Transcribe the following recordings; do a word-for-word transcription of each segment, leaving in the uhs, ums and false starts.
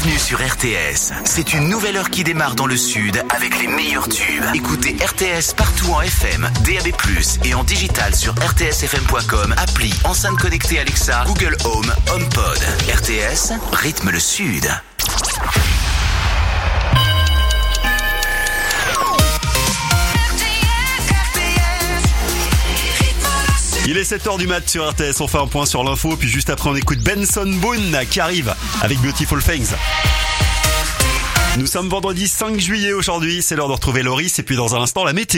Bienvenue sur R T S. C'est une nouvelle heure qui démarre dans le sud avec les meilleurs tubes. Écoutez R T S partout en F M, D A B plus, et en digital sur r t s f m point com, appli, enceinte connectée Alexa, Google Home, HomePod. R T S, rythme le sud. Il est sept heures du mat sur R T S, on fait un point sur l'info, puis juste après on écoute Benson Boone qui arrive avec Beautiful Things. Nous sommes vendredi cinq juillet aujourd'hui, c'est l'heure de retrouver Loris et puis dans un instant la météo.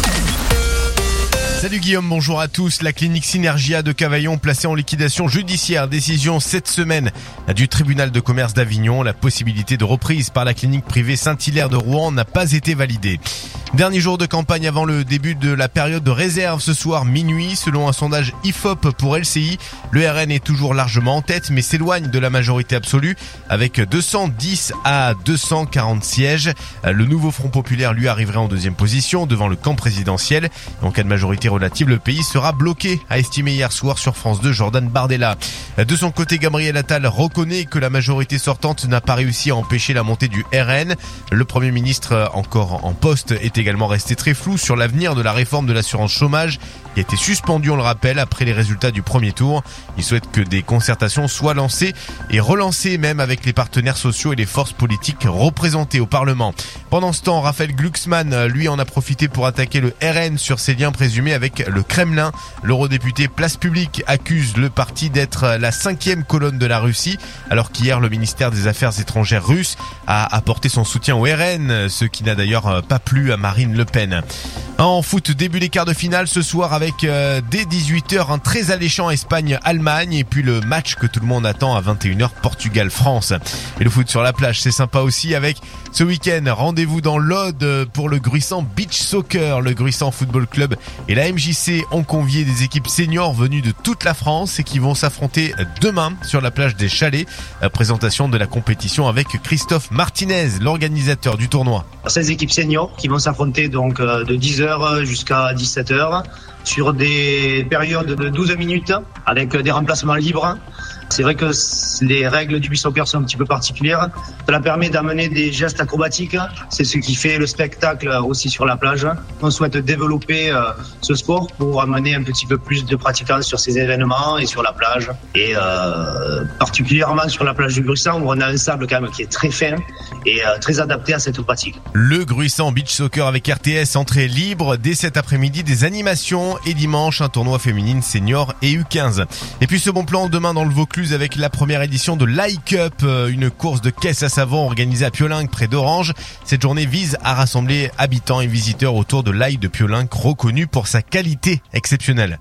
Salut Guillaume, bonjour à tous. La clinique Synergia de Cavaillon placée en liquidation judiciaire. Décision cette semaine du tribunal de commerce d'Avignon. La possibilité de reprise par la clinique privée Saint-Hilaire de Rouen n'a pas été validée. Dernier jour de campagne avant le début de la période de réserve ce soir minuit. Selon un sondage I F O P pour L C I, le R N est toujours largement en tête mais s'éloigne de la majorité absolue avec deux cent dix à deux cent quarante sièges. Le nouveau Front Populaire lui arriverait en deuxième position devant le camp présidentiel. En cas de majorité relative, le pays sera bloqué, a estimé hier soir sur France deux Jordan Bardella. De son côté, Gabriel Attal reconnaît que la majorité sortante n'a pas réussi à empêcher la montée du R N. Le Premier ministre, encore en poste, est également resté très flou sur l'avenir de la réforme de l'assurance chômage qui a été suspendue, on le rappelle, après les résultats du premier tour. Il souhaite que des concertations soient lancées et relancées même avec les partenaires sociaux et les forces politiques représentées au Parlement. Pendant ce temps, Raphaël Glucksmann, lui, en a profité pour attaquer le R N sur ses liens présumés avec le Kremlin. L'eurodéputé Place Publique accuse le parti d'être la cinquième colonne de la Russie, alors qu'hier le ministère des Affaires étrangères russe a apporté son soutien au R N, ce qui n'a d'ailleurs pas plu à Marine Le Pen. En foot, début des quarts de finale ce soir avec euh, dès dix-huit heures un très alléchant Espagne-Allemagne et puis le match que tout le monde attend à vingt et une heures Portugal-France. Et le foot sur la plage, c'est sympa aussi avec ce week-end rendez-vous dans l'Aude pour le Gruissant Beach Soccer. Le Gruissant Football Club et la M J C ont convié des équipes seniors venues de toute la France et qui vont s'affronter demain sur la plage des Chalets. Présentation de la compétition avec Christophe Martinez, l'organisateur du tournoi. seize équipes seniors qui vont s'affronter donc de dix heures jusqu'à dix-sept heures sur des périodes de douze minutes avec des remplacements libres. C'est vrai que les règles du beach soccer sont un petit peu particulières. Cela permet d'amener des gestes acrobatiques. C'est ce qui fait le spectacle aussi sur la plage. On souhaite développer ce sport pour amener un petit peu plus de pratiquants sur ces événements et sur la plage. Et euh, particulièrement sur la plage du Gruissant où on a un sable quand même qui est très fin et euh, très adapté à cette pratique. Le Gruissant Beach Soccer avec R T S, entrée libre dès cet après-midi, des animations et dimanche un tournoi féminine senior et U quinze. Et puis ce bon plan demain dans le Vaucluse avec la première édition de l'I-Cup, une course de caisse à savon organisée à Piolinc près d'Orange. Cette journée vise à rassembler habitants et visiteurs autour de l'ail de Piolinc reconnu pour sa qualité exceptionnelle.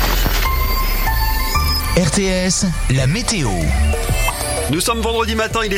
R T S, la météo. Nous sommes vendredi matin, il est